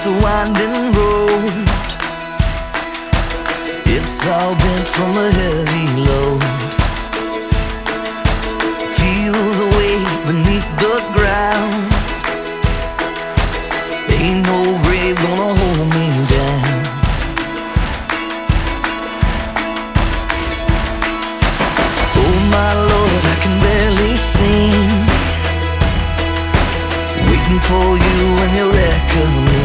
It's a winding road. It's all bent from a heavy load. Feel the weight beneath the ground. Ain't no grave gonna hold me down. Oh my Lord, I can barely sing, waiting for you and your reckoning.